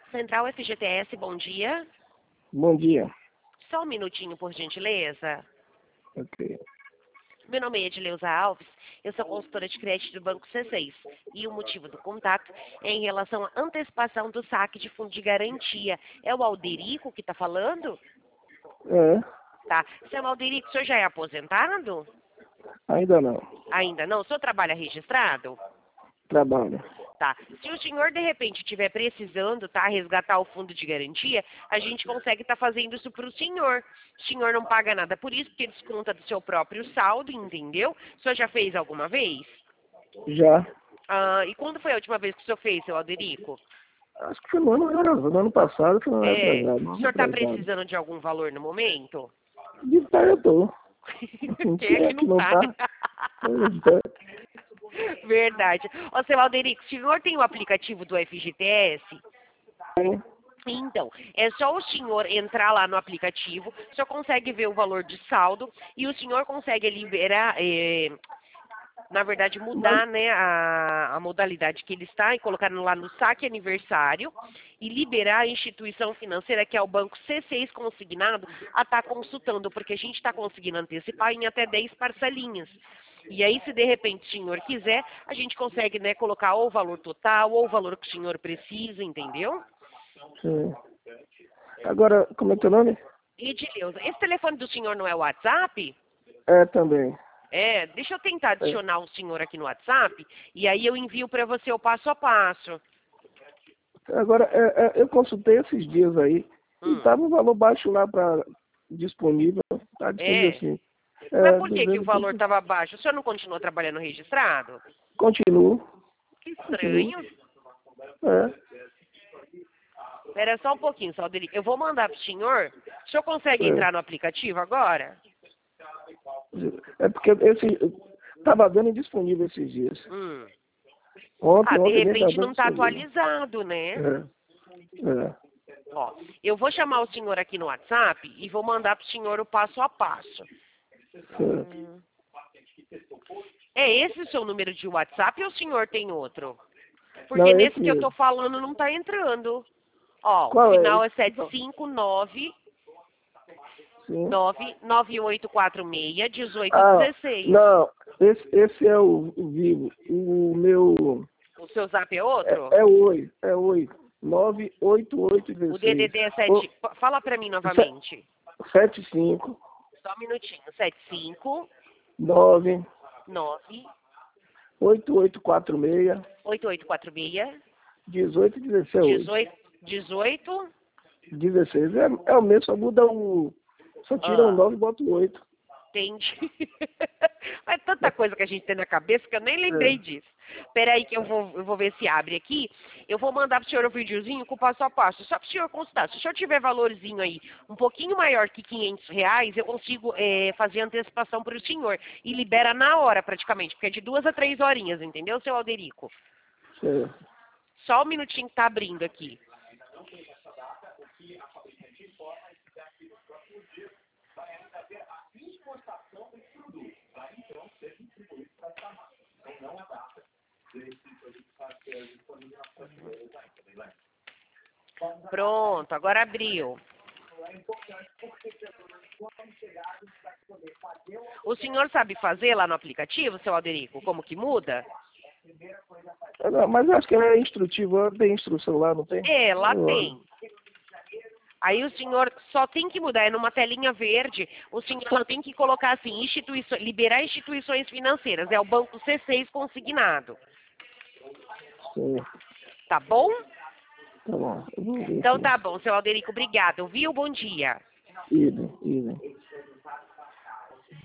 Central FGTS, bom dia. Bom dia. Só um minutinho, por gentileza. Ok. Meu nome é Edileuza Alves, eu sou consultora de crédito do Banco C6 e o motivo do contato é em relação à antecipação do saque de fundo de garantia. É o Alderico que está falando? É, Tá. Seu Alderico, o senhor já é aposentado? ainda não. Ainda não? O senhor trabalha registrado? Trabalho. Tá. Se o senhor, de repente, estiver precisando, tá, resgatar o fundo de garantia, a gente consegue estar fazendo isso para o senhor. O senhor não paga nada por isso, porque desconta do seu próprio saldo, entendeu? O senhor já fez alguma vez? Já. E quando foi a última vez que o senhor fez, seu Alderico? Acho que foi no ano passado, foi no ano atrasado. O No ano senhor está atrasado. precisando de algum valor no momento? De tá, eu tô. Quem é que não tá, né? Verdade. Ô, seu Alderico, o senhor tem o aplicativo do FGTS? Então, é só o senhor entrar lá no aplicativo, o senhor consegue ver o valor de saldo e o senhor consegue liberar, na verdade, mudar, né, a modalidade que ele está e colocar lá no saque aniversário e liberar a instituição financeira, que é o Banco C6 consignado, a estar consultando, porque a gente está conseguindo antecipar em até 10 parcelinhas. E aí, se de repente o senhor quiser, a gente consegue, né, colocar ou o valor total ou o valor que o senhor precisa, entendeu? Sim. Agora, como é teu nome? Edileuza, esse telefone do senhor não é o WhatsApp? É, também. Deixa eu tentar adicionar o senhor aqui no WhatsApp e aí eu envio para você o passo a passo. Agora, eu consultei esses dias aí e estava um valor baixo lá para disponível. Está disponível assim. Mas por que o 200. valor estava baixo? O senhor não continua trabalhando registrado? Continuo. Que estranho. É. Espera só um pouquinho, Salderico. Eu vou mandar para o senhor. O senhor consegue entrar no aplicativo agora? É porque estava dando indisponível esses dias. De Ontem repente não está atualizado, né? É. Ó, eu vou chamar o senhor aqui no WhatsApp e vou mandar para o senhor o passo a passo. É esse o seu número de WhatsApp ou o senhor tem outro? Porque Não, nesse esse que eu mesmo. tô falando não tá entrando. Ó, Qual o final é? é 759 Sim. 99846 Ah, 1816. não. Esse é o vivo. O meu. O seu zap é outro? É oi. É oi. 98816. O DDD é 7. Fala pra mim novamente. 75 Só um minutinho. 75 9 9 8846 8846 1816. 18. 16. É o mesmo, só muda o. Só tira um 9 e bota o 8. Entendi. Mas tanta coisa que a gente tem na cabeça que eu nem lembrei disso. Peraí que eu vou ver se abre aqui. Eu vou mandar pro senhor o videozinho com o passo a passo. Só pro senhor consultar. Se o senhor tiver valorzinho aí um pouquinho maior que R$500, eu consigo fazer antecipação para o senhor. E libera na hora praticamente, porque é de 2 a 3 horinhas, entendeu, seu Alderico? Só um minutinho que tá abrindo aqui. Pronto, agora abriu. O senhor sabe fazer lá no aplicativo, seu Alderico, como que muda? Não, mas acho que é instrutivo, tem instrução lá, não tem? Lá tem. Aí o senhor só tem que mudar, é numa telinha verde, o senhor só tem que colocar assim, liberar instituições financeiras, é o Banco C6 consignado. Sim. Tá bom? Tá bom. Então tá bom, seu Alderico, obrigado, viu? Bom dia. Idem.